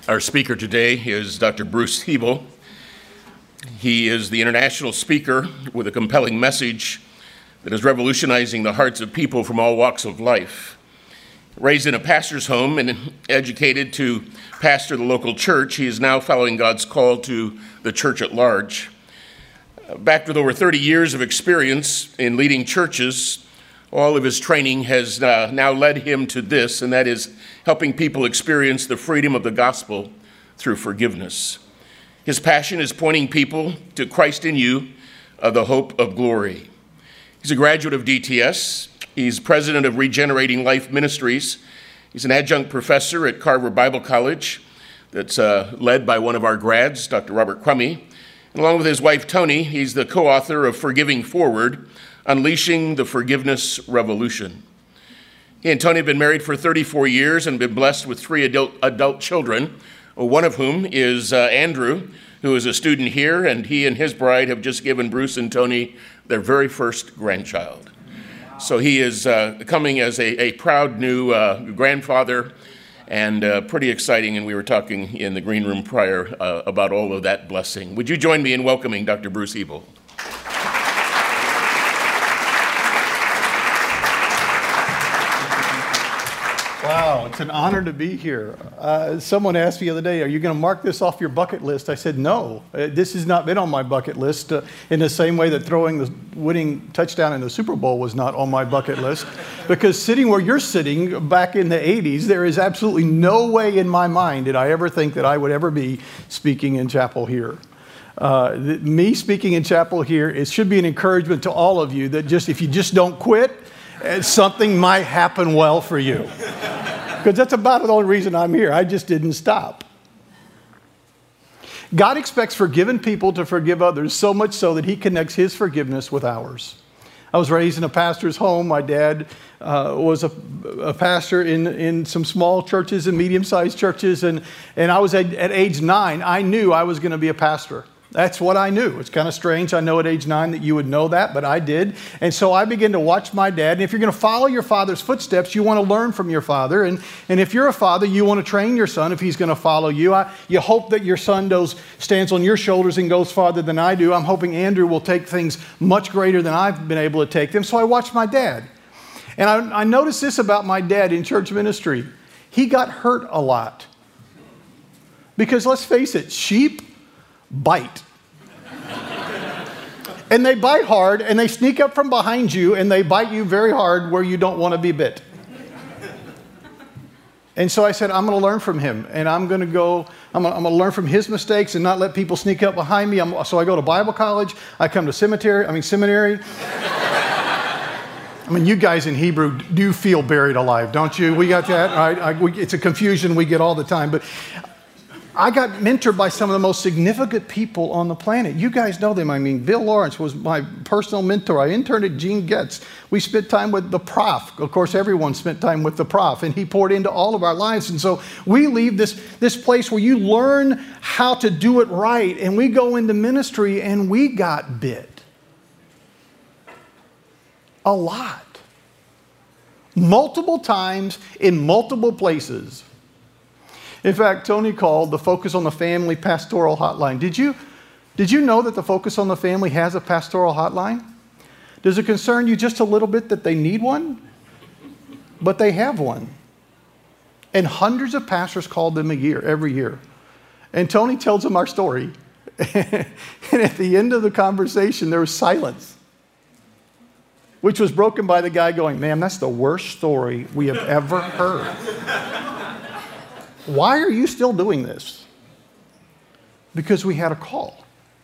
Our speaker today is Dr. Bruce Hebel. He is the international speaker with a compelling message that is revolutionizing the hearts of people from all walks of life. Raised in a pastor's home and educated to pastor the local church, he is now following God's call to the church at large. Backed with over 30 years of experience in leading churches, all of his training has now led him to this, and that is helping people experience the freedom of the gospel through forgiveness. His passion is pointing people to Christ in you, the hope of glory. He's a graduate of DTS. He's president of Regenerating Life Ministries. He's an adjunct professor at Carver Bible College that's led by one of our grads, Dr. Robert Crummy. And along with his wife, Toni, he's the co-author of Forgiving Forward, Unleashing the Forgiveness Revolution. He and Toni have been married for 34 years and been blessed with 3 adult children, one of whom is Andrew, who is a student here, and he and his bride have just given Bruce and Toni their very first grandchild. So he is coming as a proud new grandfather, and pretty exciting, and we were talking in the green room prior about all of that blessing. Would you join me in welcoming Dr. Bruce Hebel? Wow, it's an honor to be here. Someone asked me the other day, are you going to mark this off your bucket list? I said, no, this has not been on my bucket list in the same way that throwing the winning touchdown in the Super Bowl was not on my bucket list. Because sitting where you're sitting back in the 80s, there is absolutely no way in my mind did I ever think that I would ever be speaking in chapel here. Me speaking in chapel here, it should be an encouragement to all of you that just if you just don't quit, something might happen well for you. Because that's about the only reason I'm here. I just didn't stop. God expects forgiven people to forgive others, so much so that he connects his forgiveness with ours. I was raised in a pastor's home. My dad was a pastor in some small churches and medium-sized churches. And I was at age 9, I knew I was going to be a pastor. That's what I knew. It's kind of strange, I know at age 9 that you would know that, but I did. And so I began to watch my dad. And if you're going to follow your father's footsteps, you want to learn from your father. And if you're a father, you want to train your son if he's going to follow you. You hope that your son stands on your shoulders and goes farther than I do. I'm hoping Andrew will take things much greater than I've been able to take them. So I watched my dad. And I noticed this about my dad in church ministry. He got hurt a lot. Because let's face it, sheep bite. And they bite hard, and they sneak up from behind you, and they bite you very hard where you don't want to be bit. And so I said, I'm going to learn from him, and I'm going to learn from his mistakes and not let people sneak up behind me. So I go to Bible college. I come to seminary. I mean, you guys in Hebrew do feel buried alive, don't you? We got that, right? It's a confusion we get all the time, but I got mentored by some of the most significant people on the planet. You guys know them. I mean, Bill Lawrence was my personal mentor. I interned at Gene Getz. We spent time with the prof. Of course, everyone spent time with the prof, and he poured into all of our lives. And so we leave this place where you learn how to do it right, and we go into ministry, and we got bit. A lot. Multiple times in multiple places. In fact, Toni called the Focus on the Family pastoral hotline. Did you know that the Focus on the Family has a pastoral hotline? Does it concern you just a little bit that they need one? But they have one. And hundreds of pastors called them every year. And Toni tells them our story. And at the end of the conversation, there was silence, which was broken by the guy going, "Ma'am, that's the worst story we have ever heard. Why are you still doing this?" Because we had a call.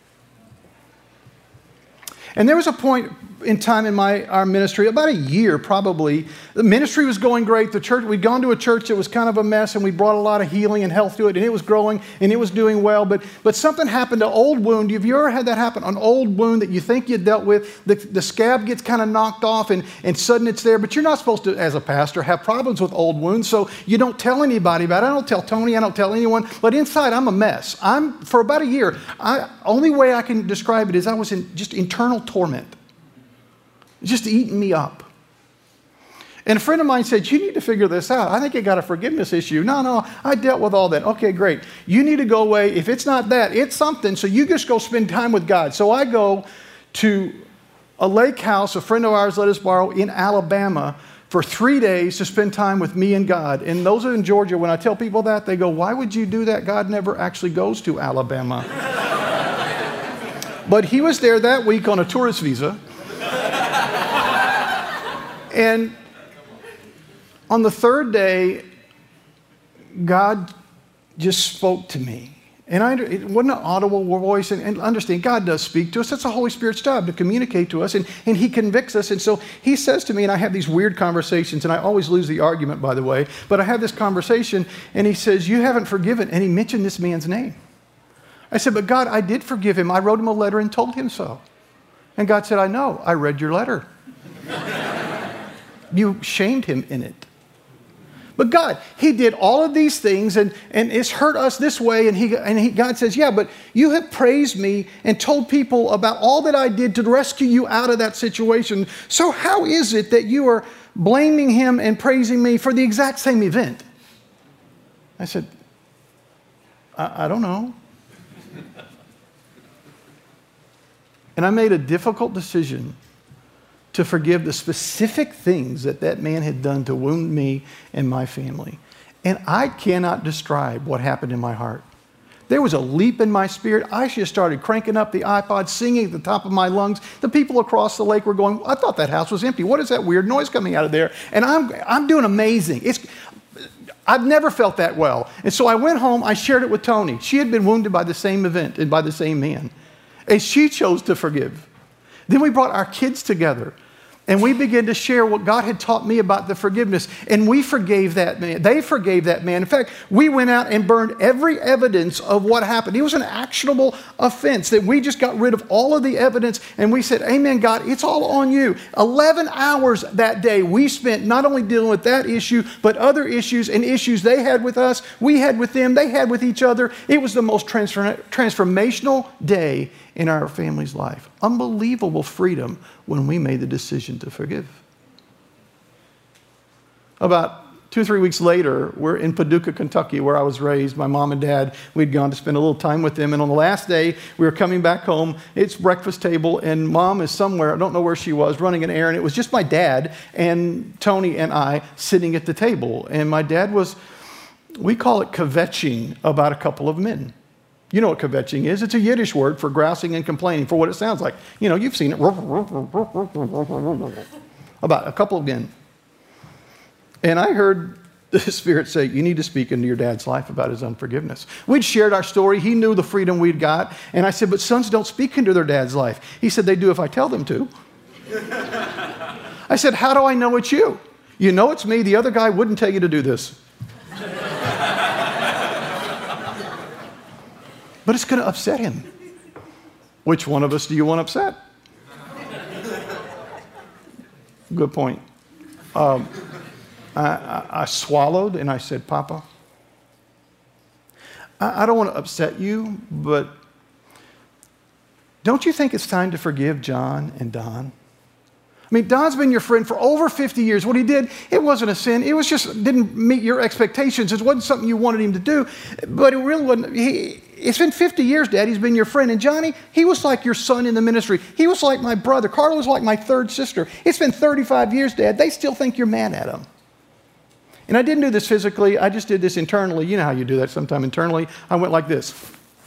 And there was a point in time in our ministry, about a year probably, the ministry was going great. The church, we'd gone to a church that was kind of a mess, and we brought a lot of healing and health to it, and it was growing, and it was doing well. But something happened, an old wound. Have you ever had that happen? An old wound that you think you dealt with, the scab gets kind of knocked off, and suddenly it's there. But you're not supposed to, as a pastor, have problems with old wounds, so you don't tell anybody about it. I don't tell Toni, I don't tell anyone. But inside, I'm a mess. For about a year, only way I can describe it is I was in just internal torment. Just eating me up. And a friend of mine said, you need to figure this out. I think you got a forgiveness issue. No, I dealt with all that. Okay, great. You need to go away. If it's not that, it's something. So you just go spend time with God. So I go to a lake house a friend of ours let us borrow in Alabama for 3 days to spend time with me and God. And those are in Georgia. When I tell people that, they go, why would you do that? God never actually goes to Alabama. But he was there that week on a tourist visa. And on the third day, God just spoke to me. And it wasn't an audible voice. And understand, God does speak to us. That's the Holy Spirit's job, to communicate to us. And he convicts us. And so he says to me, and I have these weird conversations, and I always lose the argument, by the way. But I have this conversation, and he says, you haven't forgiven. And he mentioned this man's name. I said, but God, I did forgive him. I wrote him a letter and told him so. And God said, I know. I read your letter. You shamed him in it. But God, he did all of these things, and it's hurt us this way. And God says, yeah, but you have praised me and told people about all that I did to rescue you out of that situation. So how is it that you are blaming him and praising me for the exact same event? I said, I don't know. And I made a difficult decision to forgive the specific things that man had done to wound me and my family. And I cannot describe what happened in my heart. There was a leap in my spirit. I just started cranking up the iPod, singing at the top of my lungs. The people across the lake were going, I thought that house was empty. What is that weird noise coming out of there? And I'm doing amazing. I've never felt that well. And so I went home, I shared it with Tony. She had been wounded by the same event and by the same man. And she chose to forgive. Then we brought our kids together. And we began to share what God had taught me about the forgiveness. And we forgave that man. They forgave that man. In fact, we went out and burned every evidence of what happened. It was an actionable offense that we just got rid of all of the evidence. And we said, amen, God, it's all on you. 11 hours that day we spent not only dealing with that issue, but other issues and issues they had with us, we had with them, they had with each other. It was the most transformational day in our family's life. Unbelievable freedom when we made the decision to forgive. About 2 or 3 weeks later, we're in Paducah, Kentucky, where I was raised. My mom and dad, we'd gone to spend a little time with them. And on the last day, we were coming back home. It's breakfast table, and mom is somewhere, I don't know where she was, running an errand. It was just my dad and Tony and I sitting at the table. And my dad was, we call it kvetching about a couple of men. You know what kvetching is. It's a Yiddish word for grousing and complaining, for what it sounds like. You know, you've seen it. About a couple of men. And I heard the Spirit say, you need to speak into your dad's life about his unforgiveness. We'd shared our story. He knew the freedom we'd got. And I said, but sons don't speak into their dad's life. He said, they do if I tell them to. I said, how do I know it's you? You know it's me. The other guy wouldn't tell you to do this. But it's going to upset him. Which one of us do you want upset? Good point. I swallowed and I said, Papa, I don't want to upset you, but don't you think it's time to forgive John and Don? I mean, Don's been your friend for over 50 years. What he did, it wasn't a sin. It was just didn't meet your expectations. It wasn't something you wanted him to do. But it really wasn't. It's been 50 years, Dad. He's been your friend. And Johnny, he was like your son in the ministry. He was like my brother. Carla was like my third sister. It's been 35 years, Dad. They still think you're mad at them. And I didn't do this physically. I just did this internally. You know how you do that sometime internally. I went like this.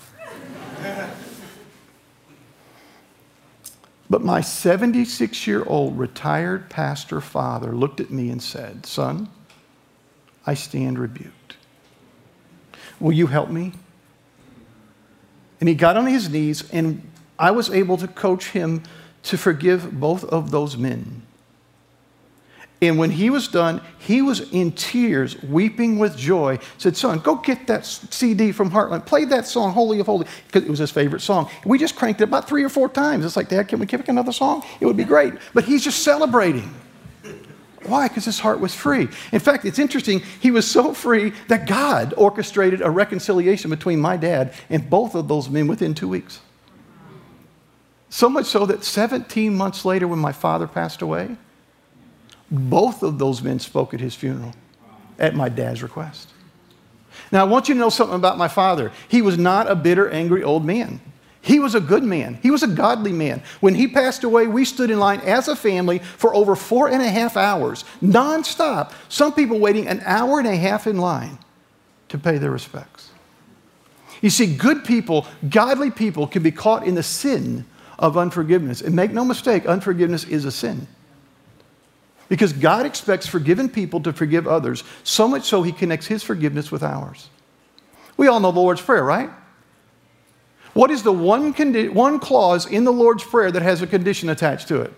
But my 76-year-old retired pastor father looked at me and said, son, I stand rebuked. Will you help me? And he got on his knees, and I was able to coach him to forgive both of those men. And when he was done, he was in tears, weeping with joy, said, son, go get that CD from Heartland. Play that song, Holy of Holy, because it was his favorite song. We just cranked it about 3 or 4 times. It's like, Dad, can we pick another song? It would be great. But he's just celebrating. Why? Because his heart was free. In fact, it's interesting, he was so free that God orchestrated a reconciliation between my dad and both of those men within 2 weeks. So much so that 17 months later, when my father passed away, Both of those men spoke at his funeral at my dad's request. Now, I want you to know something about my father. He was not a bitter, angry old man. He was a good man. He was a godly man. When he passed away, we stood in line as a family for over 4.5 hours, nonstop. Some people waiting an hour and a half in line to pay their respects. You see, good people, godly people can be caught in the sin of unforgiveness. And make no mistake, unforgiveness is a sin. Because God expects forgiven people to forgive others, so much so he connects his forgiveness with ours. We all know the Lord's Prayer, right? What is the one clause in the Lord's Prayer that has a condition attached to it?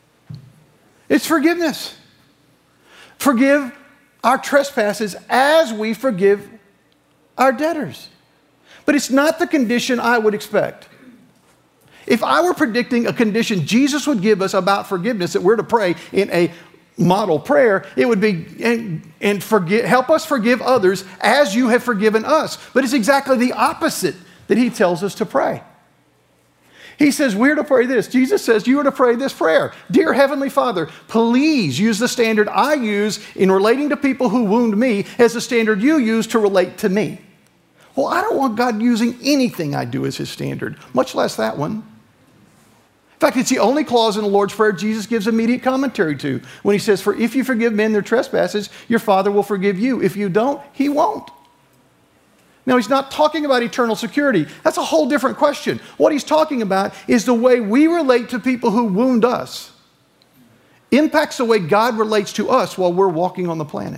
It's forgiveness. Forgive our trespasses as we forgive our debtors. But it's not the condition I would expect. If I were predicting a condition Jesus would give us about forgiveness that we're to pray in a model prayer, it would be, help us forgive others as you have forgiven us. But it's exactly the opposite that he tells us to pray. He says we're to pray this. Jesus says you are to pray this prayer. Dear Heavenly Father, please use the standard I use in relating to people who wound me as the standard you use to relate to me. Well, I don't want God using anything I do as his standard, much less that one. In fact, it's the only clause in the Lord's Prayer Jesus gives immediate commentary to when he says, for if you forgive men their trespasses, your Father will forgive you. If you don't, he won't. Now, he's not talking about eternal security. That's a whole different question. What he's talking about is the way we relate to people who wound us impacts the way God relates to us while we're walking on the planet.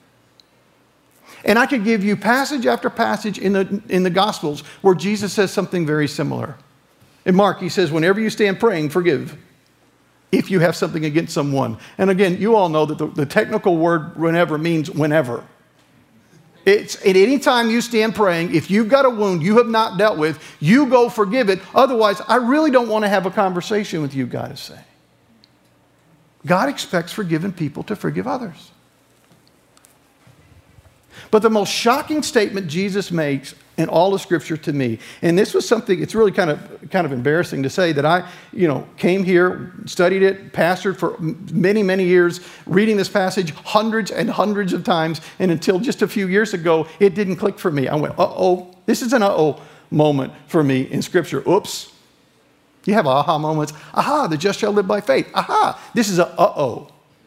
And I could give you passage after passage in the Gospels where Jesus says something very similar. In Mark, he says, whenever you stand praying, forgive if you have something against someone. And again, you all know that the technical word whenever means whenever. It's at any time you stand praying, if you've got a wound you have not dealt with, you go forgive it. Otherwise, I really don't want to have a conversation with you, God is saying. God expects forgiven people to forgive others. But the most shocking statement Jesus makes in all of Scripture to me, and this was something, it's really kind of embarrassing to say that I, came here, studied it, pastored for many, many years, reading this passage hundreds and hundreds of times, and until just a few years ago, it didn't click for me. I went, uh-oh, this is an uh-oh moment for me in Scripture. Oops. You have aha moments. Aha, the just shall live by faith. Aha, this is a uh-oh.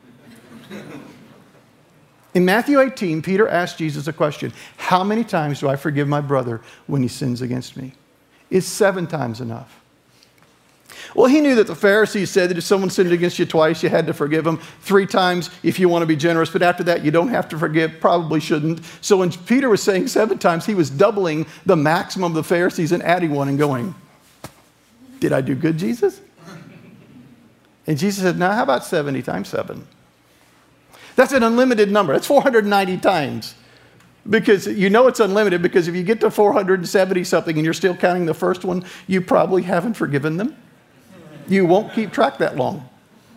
In Matthew 18, Peter asked Jesus a question. How many times do I forgive my brother when he sins against me? Is 7 times enough? Well, he knew that the Pharisees said that if someone sinned against you twice, you had to forgive them 3 times if you want to be generous. But after that, you don't have to forgive, probably shouldn't. So when Peter was saying 7 times, he was doubling the maximum of the Pharisees and adding 1 and going, did I do good, Jesus? And Jesus said, now how about 70 times 7? That's an unlimited number. That's 490 times. Because you know it's unlimited because if you get to 470 something and you're still counting the first one, you probably haven't forgiven them. You won't keep track that long.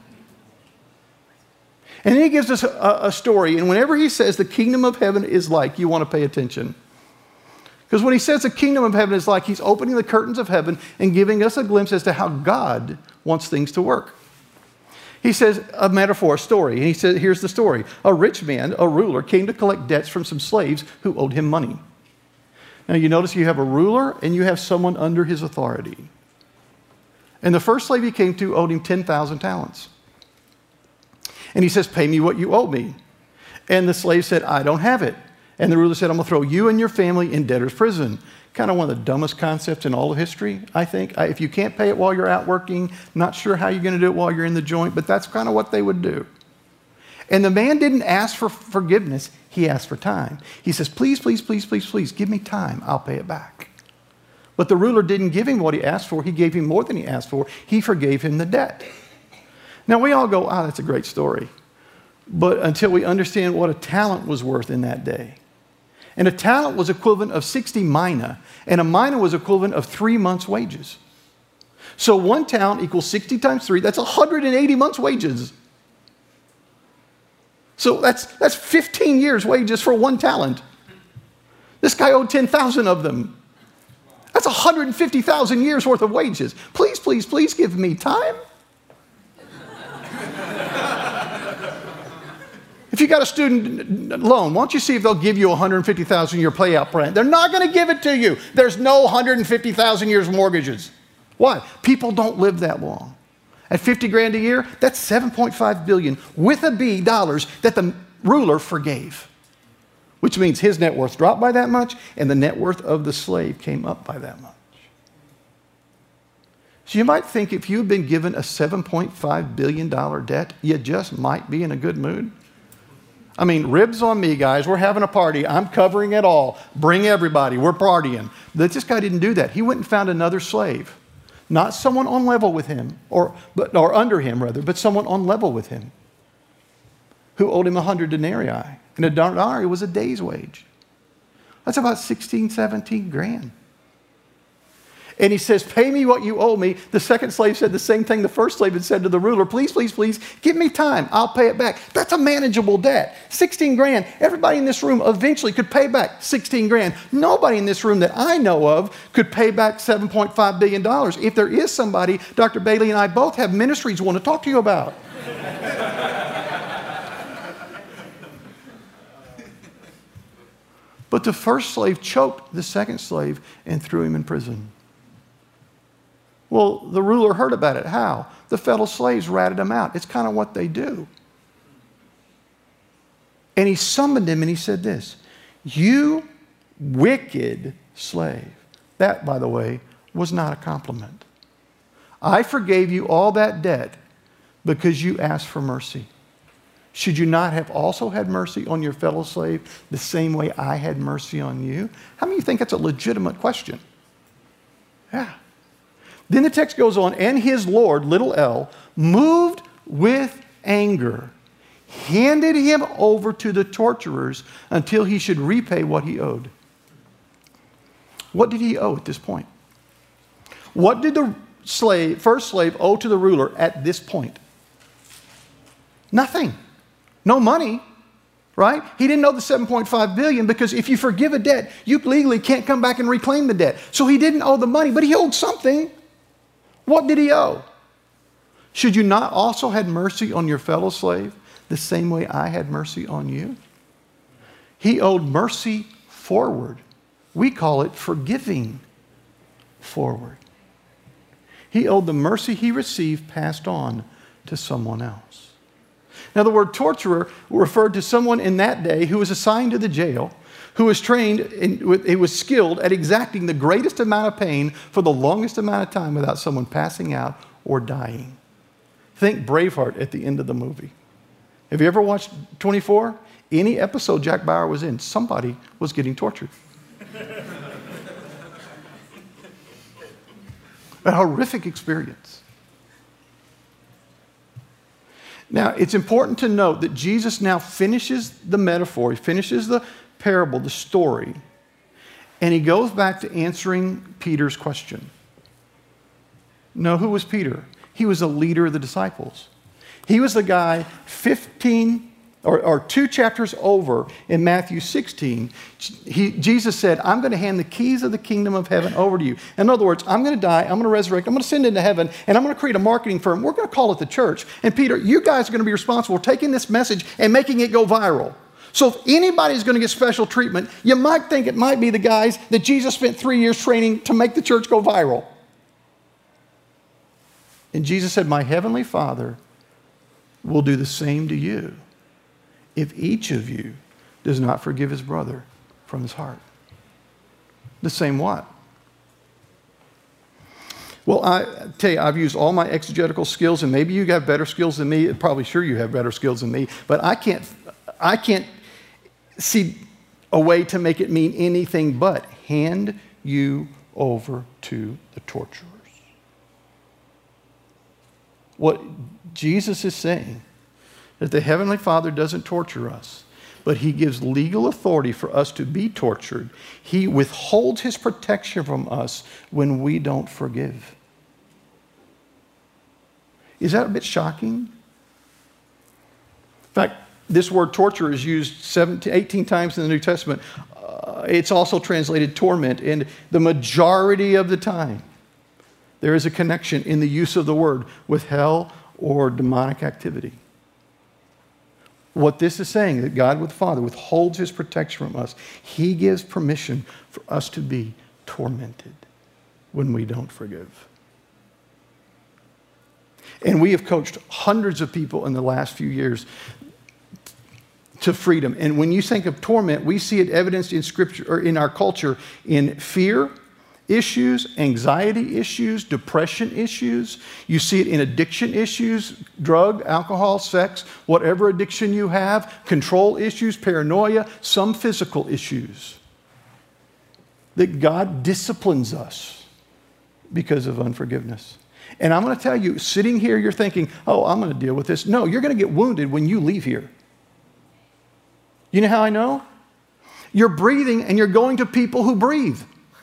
And then he gives us a story. And whenever he says the kingdom of heaven is like, you want to pay attention. Because when he says the kingdom of heaven is like, he's opening the curtains of heaven and giving us a glimpse as to how God wants things to work. He says a metaphor, a story. And he says, here's the story. A rich man, a ruler, came to collect debts from some slaves who owed him money. Now you notice you have a ruler and you have someone under his authority. And the first slave he came to owed him 10,000 talents. And he says, pay me what you owe me. And the slave said, I don't have it. And the ruler said, I'm going to throw you and your family in debtor's prison. Kind of one of the dumbest concepts in all of history, I think. If you can't pay it while you're out working, not sure how you're going to do it while you're in the joint, but that's kind of what they would do. And the man didn't ask for forgiveness. He asked for time. He says, please, please, please, please, please, give me time. I'll pay it back. But the ruler didn't give him what he asked for. He gave him more than he asked for. He forgave him the debt. Now, we all go, that's a great story. But until we understand what a talent was worth in that day. And a talent was equivalent of 60 mina, and a mina was equivalent of 3 months' wages. So 1 talent equals 60 times 3. That's 180 months' wages. So that's 15 years' wages for 1 talent. This guy owed 10,000 of them. That's 150,000 years' worth of wages. Please, please, please give me time. You got a student loan. Why don't you see if they'll give you $150,000 a year payout plan? They're not going to give it to you. There's no 150,000 years mortgages. Why? People don't live that long. At 50 grand a year, that's 7.5 billion with a B dollars that the ruler forgave, which means his net worth dropped by that much and the net worth of the slave came up by that much. So you might think if you've been given a $7.5 billion debt, you just might be in a good mood. I mean, ribs on me, guys. We're having a party. I'm covering it all. Bring everybody. We're partying. But this guy didn't do that. He went and found another slave. Not someone on level with him, or under him, rather, but someone on level with him who owed him 100 denarii. And a denarii was a day's wage. That's about 16, 17 grand. And he says, pay me what you owe me. The second slave said the same thing the first slave had said to the ruler. Please, please, please, give me time. I'll pay it back. That's a manageable debt. 16 grand. Everybody in this room eventually could pay back 16 grand. Nobody in this room that I know of could pay back $7.5 billion. If there is somebody, Dr. Bailey and I both have ministries we want to talk to you about. But the first slave choked the second slave and threw him in prison. Well, the ruler heard about it. How? The fellow slaves ratted him out. It's kind of what they do. And he summoned him and he said this, you wicked slave. That, by the way, was not a compliment. I forgave you all that debt because you asked for mercy. Should you not have also had mercy on your fellow slave the same way I had mercy on you? How many of you think that's a legitimate question? Yeah. Then the text goes on, and his Lord, little l, moved with anger, handed him over to the torturers until he should repay what he owed. What did he owe at this point? What did the first slave owe to the ruler at this point? Nothing. No money, right? He didn't owe the $7.5 billion because if you forgive a debt, you legally can't come back and reclaim the debt. So he didn't owe the money, but he owed something. What did he owe? Should you not also have mercy on your fellow slave the same way I had mercy on you? He owed mercy forward. We call it forgiving forward. He owed the mercy he received passed on to someone else. Now, the word torturer referred to someone in that day who was assigned to the jail, who was trained, he was skilled at exacting the greatest amount of pain for the longest amount of time without someone passing out or dying. Think Braveheart at the end of the movie. Have you ever watched 24? Any episode Jack Bauer was in, somebody was getting tortured. A horrific experience. Now, it's important to note that Jesus now finishes the metaphor, he finishes the parable, the story, and he goes back to answering Peter's question. No, who was Peter? He was a leader of the disciples. He was the guy 2 chapters over in Matthew 16. Jesus said, I'm going to hand the keys of the kingdom of heaven over to you. In other words, I'm going to die, I'm going to resurrect, I'm going to send into heaven, and I'm going to create a marketing firm. We're going to call it the church. And Peter, you guys are going to be responsible for taking this message and making it go viral. So if anybody's going to get special treatment, you might think it might be the guys that Jesus spent 3 years training to make the church go viral. And Jesus said, my heavenly Father will do the same to you if each of you does not forgive his brother from his heart. The same what? Well, I tell you, I've used all my exegetical skills, and maybe you have better skills than me. Probably sure you have better skills than me, but I can't see a way to make it mean anything but hand you over to the torturers. What Jesus is saying is the Heavenly Father doesn't torture us, but he gives legal authority for us to be tortured. He withholds his protection from us when we don't forgive. Is that a bit shocking? In fact, this word torture is used 18 times in the New Testament. It's also translated torment, and the majority of the time, there is a connection in the use of the word with hell or demonic activity. What this is saying, that God the Father withholds his protection from us. He gives permission for us to be tormented when we don't forgive. And we have coached hundreds of people in the last few years to freedom. And when you think of torment, we see it evidenced in Scripture or in our culture in fear issues, anxiety issues, depression issues. You see it in addiction issues, drug, alcohol, sex, whatever addiction you have, control issues, paranoia, some physical issues. That God disciplines us because of unforgiveness. And I'm going to tell you, sitting here, you're thinking, oh, I'm going to deal with this. No, you're going to get wounded when you leave here. You know how I know? You're breathing and you're going to people who breathe.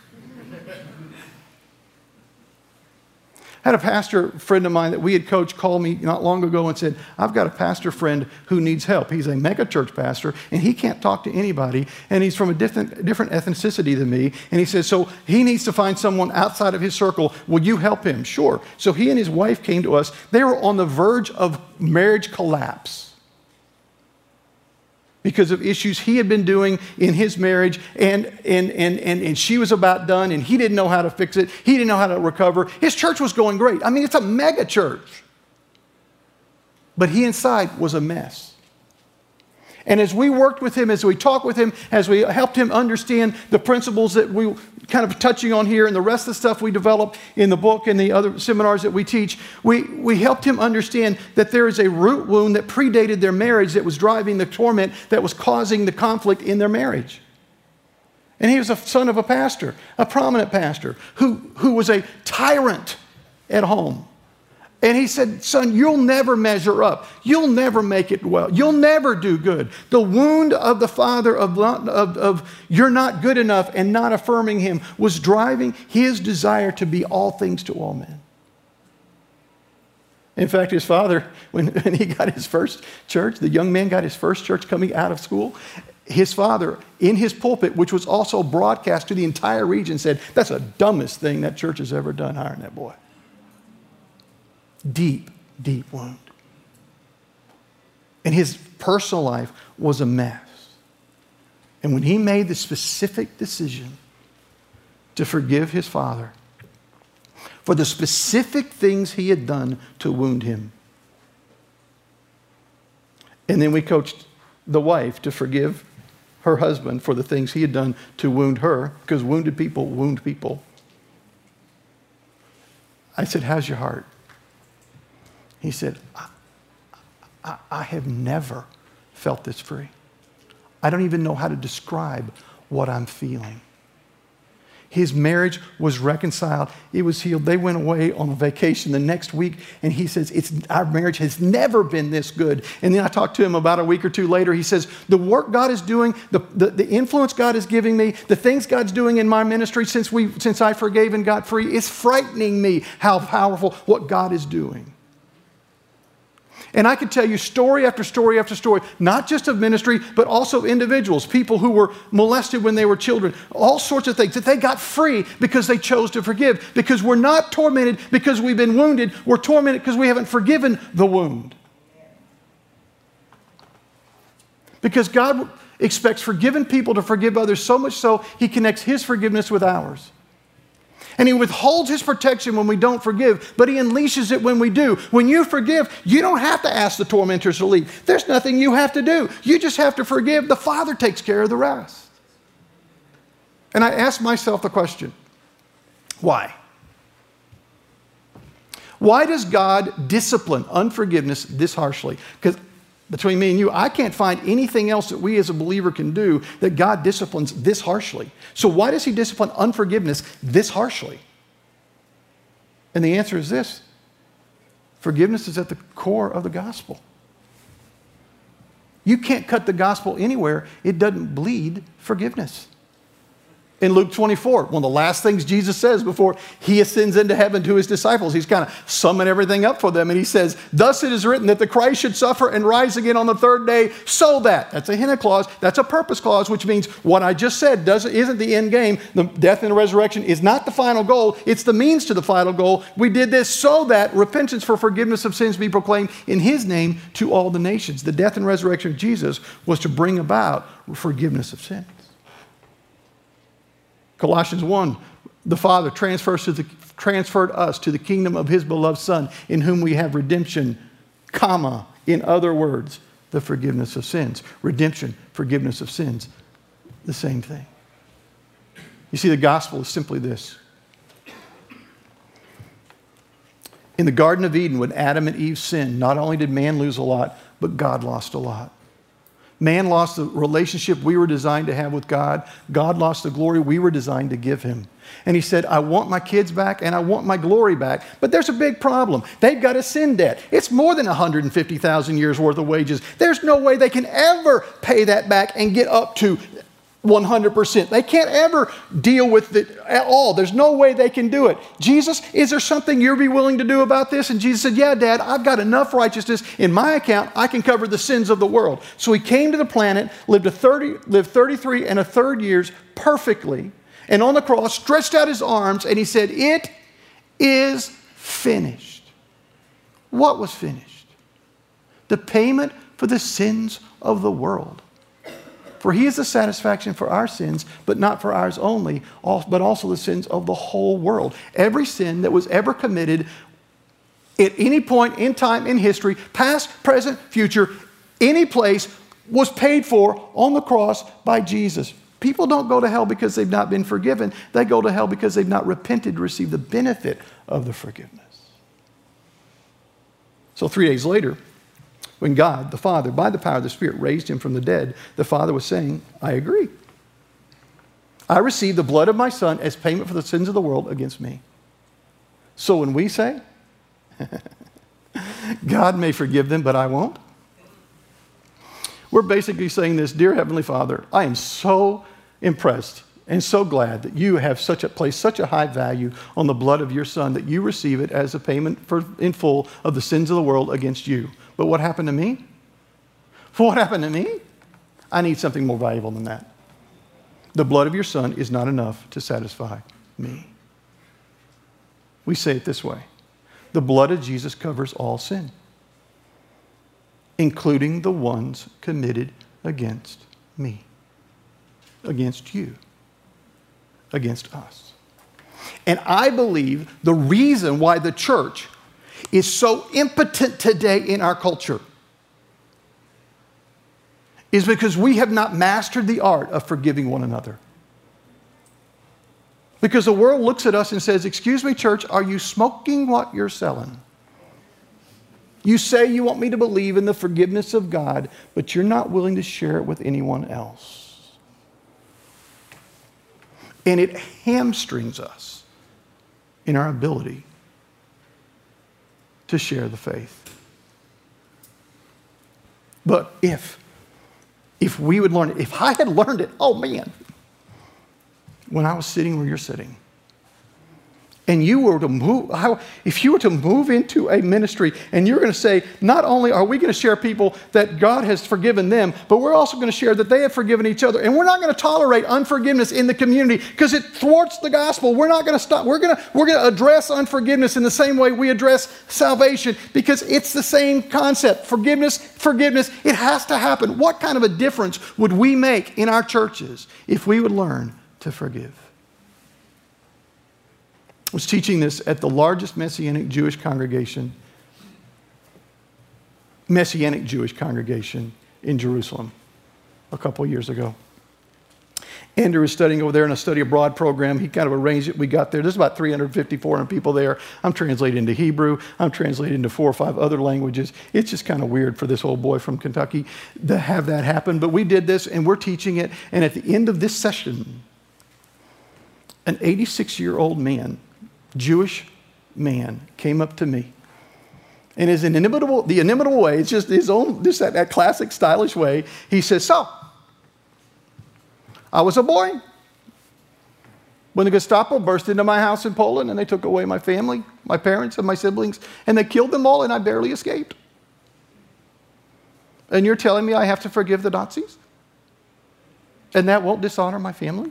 I had a pastor friend of mine that we had coached call me not long ago and said, I've got a pastor friend who needs help. He's a mega church pastor, and he can't talk to anybody, and he's from a different ethnicity than me. And he says, so he needs to find someone outside of his circle. Will you help him? Sure. So he and his wife came to us. They were on the verge of marriage collapse because of issues he had been doing in his marriage, and she was about done, and he didn't know how to fix it. He didn't know how to recover. His church was going great. I mean, it's a mega church. But he inside was a mess. And as we worked with him, as we talked with him, as we helped him understand the principles that we kind of touching on here and the rest of the stuff we developed in the book and the other seminars that we teach, we helped him understand that there is a root wound that predated their marriage that was driving the torment that was causing the conflict in their marriage. And he was a son of a pastor, a prominent pastor, who was a tyrant at home. And he said, son, you'll never measure up. You'll never make it well. You'll never do good. The wound of the father of you're not good enough and not affirming him was driving his desire to be all things to all men. In fact, his father, when he got his first church, the young man got his first church coming out of school, his father, in his pulpit, which was also broadcast to the entire region, said, that's the dumbest thing that church has ever done, hiring that boy. Deep, deep wound. And his personal life was a mess. And when he made the specific decision to forgive his father for the specific things he had done to wound him, and then we coached the wife to forgive her husband for the things he had done to wound her, because wounded people wound people. I said, how's your heart? He said, I have never felt this free. I don't even know how to describe what I'm feeling. His marriage was reconciled. It was healed. They went away on a vacation the next week, and he says, our marriage has never been this good. And then I talked to him about a week or two later. He says, the work God is doing, the influence God is giving me, the things God's doing in my ministry since I forgave and got free, is frightening me how powerful what God is doing. And I could tell you story after story after story, not just of ministry, but also individuals, people who were molested when they were children, all sorts of things, that they got free because they chose to forgive. Because we're not tormented because we've been wounded. We're tormented because we haven't forgiven the wound. Because God expects forgiven people to forgive others so much so He connects His forgiveness with ours. And He withholds His protection when we don't forgive, but He unleashes it when we do. When you forgive, you don't have to ask the tormentors to leave. There's nothing you have to do. You just have to forgive. The Father takes care of the rest. And I ask myself the question, why? Why does God discipline unforgiveness this harshly? Because between me and you, I can't find anything else that we as a believer can do that God disciplines this harshly. So why does He discipline unforgiveness this harshly? And the answer is this: forgiveness is at the core of the gospel. You can't cut the gospel anywhere it doesn't bleed forgiveness. In Luke 24, one of the last things Jesus says before he ascends into heaven to his disciples, he's kind of summing everything up for them. And he says, thus it is written that the Christ should suffer and rise again on the third day, so that, that's a hina clause, that's a purpose clause, which means what I just said isn't the end game. The death and the resurrection is not the final goal. It's the means to the final goal. We did this so that repentance for forgiveness of sins be proclaimed in his name to all the nations. The death and resurrection of Jesus was to bring about forgiveness of sins. Colossians 1, the Father transferred us to the kingdom of his beloved Son, in whom we have redemption, comma, in other words, the forgiveness of sins. Redemption, forgiveness of sins, the same thing. You see, the gospel is simply this. In the Garden of Eden, when Adam and Eve sinned, not only did man lose a lot, but God lost a lot. Man lost the relationship we were designed to have with God. God lost the glory we were designed to give him. And he said, I want my kids back and I want my glory back. But there's a big problem. They've got a sin debt. It's more than 150,000 years worth of wages. There's no way they can ever pay that back and get up to 100%. They can't ever deal with it at all. There's no way they can do it. Jesus, is there something you'll be willing to do about this? And Jesus said, yeah, Dad, I've got enough righteousness in my account. I can cover the sins of the world. So he came to the planet, lived 33 and a third years perfectly, and on the cross stretched out his arms and he said, it is finished. What was finished? The payment for the sins of the world. For he is the satisfaction for our sins, but not for ours only, but also the sins of the whole world. Every sin that was ever committed at any point in time in history, past, present, future, any place, was paid for on the cross by Jesus. People don't go to hell because they've not been forgiven. They go to hell because they've not repented to receive the benefit of the forgiveness. So 3 days later, when God, the Father, by the power of the Spirit, raised him from the dead, the Father was saying, I agree. I receive the blood of my Son as payment for the sins of the world against me. So when we say, God may forgive them, but I won't, we're basically saying this, dear Heavenly Father, I am so impressed and so glad that you have placed such a high value on the blood of your Son that you receive it as a payment in full of the sins of the world against you. But what happened to me? What happened to me? I need something more valuable than that. The blood of your Son is not enough to satisfy me. We say it this way. The blood of Jesus covers all sin, including the ones committed against me, against you, against us. And I believe the reason why the church is so impotent today in our culture is because we have not mastered the art of forgiving one another. Because the world looks at us and says, excuse me, church, are you smoking what you're selling? You say you want me to believe in the forgiveness of God, but you're not willing to share it with anyone else. And it hamstrings us in our ability to share the faith. But if we would learn it, if I had learned it, oh man, when I was sitting where you're sitting, and you were to move, if you were to move into a ministry and you're going to say, not only are we going to share people that God has forgiven them, but we're also going to share that they have forgiven each other. And we're not going to tolerate unforgiveness in the community because it thwarts the gospel. We're not going to stop. We're going to address unforgiveness in the same way we address salvation because it's the same concept. Forgiveness. It has to happen. What kind of a difference would we make in our churches if we would learn to forgive? I was teaching this at the largest Messianic Jewish congregation in Jerusalem a couple of years ago. Andrew was studying over there in a study abroad program. He kind of arranged it. We got there. There's about 350, 400 people there. I'm translating into Hebrew. I'm translating into 4 or 5 other languages. It's just kind of weird for this old boy from Kentucky to have that happen. But we did this, and we're teaching it. And at the end of this session, an 86-year-old man, Jewish man, came up to me. And in the inimitable way, it's just his own, just that classic stylish way, he says, so, I was a boy. When the Gestapo burst into my house in Poland and they took away my family, my parents and my siblings, and they killed them all and I barely escaped. And you're telling me I have to forgive the Nazis? And that won't dishonor my family?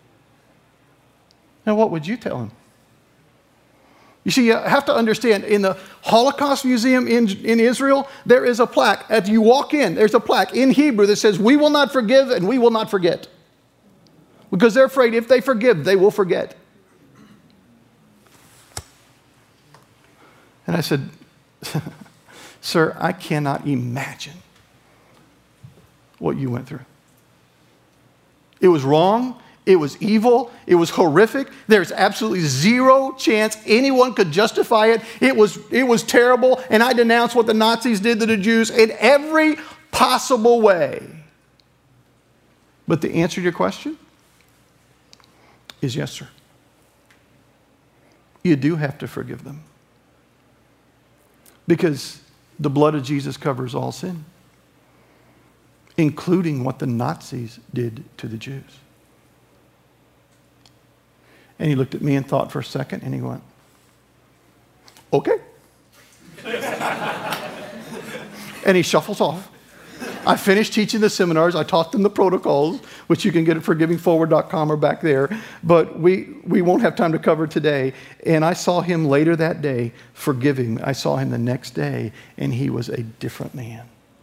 Now what would you tell him? You see, you have to understand, in the Holocaust Museum in Israel, there is a plaque. As you walk in, there's a plaque in Hebrew that says, "We will not forgive and we will not forget." Because they're afraid if they forgive, they will forget. And I said, "Sir, I cannot imagine what you went through. It was wrong. It was evil. It was horrific. There's absolutely zero chance anyone could justify it. It was terrible, and I denounce what the Nazis did to the Jews in every possible way." But the answer to your question is yes, sir. You do have to forgive them. Because the blood of Jesus covers all sin, including what the Nazis did to the Jews. And he looked at me and thought for a second, and he went, "Okay." And he shuffles off. I finished teaching the seminars. I taught them the protocols, which you can get at forgivingforward.com or back there. But we won't have time to cover today. And I saw him later that day forgiving. I saw him the next day, and he was a different man.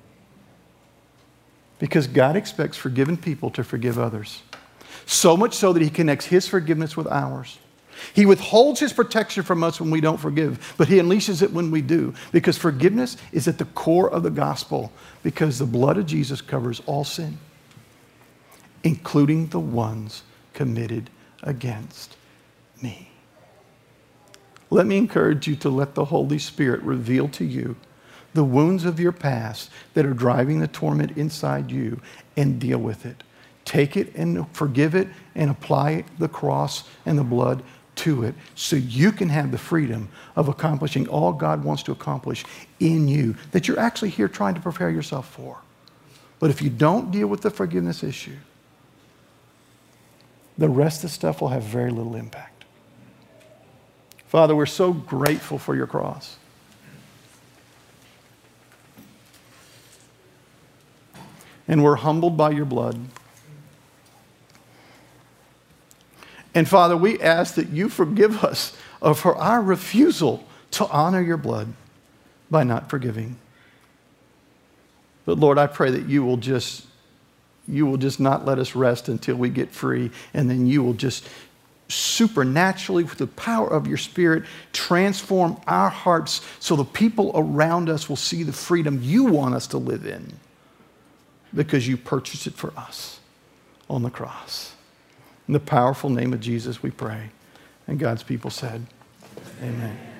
Because God expects forgiven people to forgive others. So much so that he connects his forgiveness with ours. He withholds his protection from us when we don't forgive, but he unleashes it when we do. Because forgiveness is at the core of the gospel. Because the blood of Jesus covers all sin, including the ones committed against me. Let me encourage you to let the Holy Spirit reveal to you the wounds of your past that are driving the torment inside you and deal with it. Take it and forgive it and apply the cross and the blood to it so you can have the freedom of accomplishing all God wants to accomplish in you that you're actually here trying to prepare yourself for. But if you don't deal with the forgiveness issue, the rest of the stuff will have very little impact. Father, we're so grateful for your cross. And we're humbled by your blood. And Father, we ask that you forgive us for our refusal to honor your blood by not forgiving. But Lord, I pray that you will just not let us rest until we get free, and then you will just supernaturally, with the power of your Spirit, transform our hearts so the people around us will see the freedom you want us to live in because you purchased it for us on the cross. In the powerful name of Jesus we pray. And God's people said, amen.